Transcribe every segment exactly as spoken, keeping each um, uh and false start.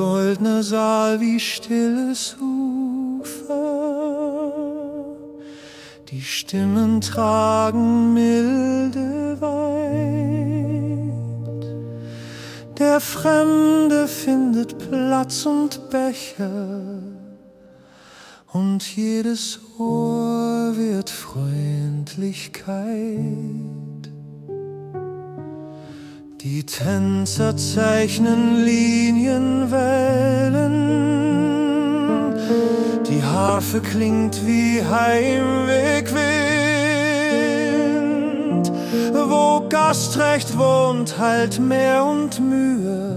goldne Saal wie stilles Ufer, die Stimmen tragen milde weit. Der Fremde findet Platz und Becher, und jedes Ohr wird Freundlichkeit. Die Tänzer zeichnen Linienwellen, die Harfe klingt wie Heimwegwind. Wo Gastrecht wohnt, halt Mehr und Mühe,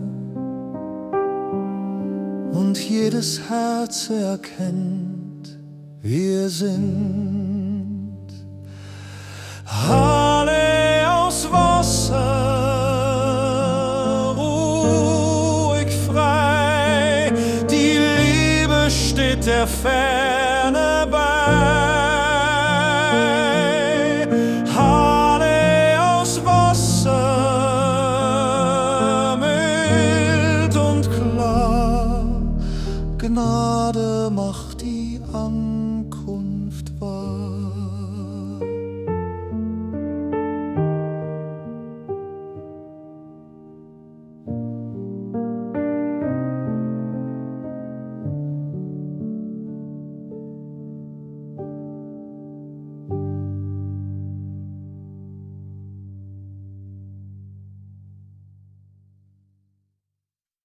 und jedes Herz erkennt, wir sind alle aus Wasser, ruhig frei. Die Liebe steht der Ferne bei. Alle aus Wasser, mild und klar, Gnade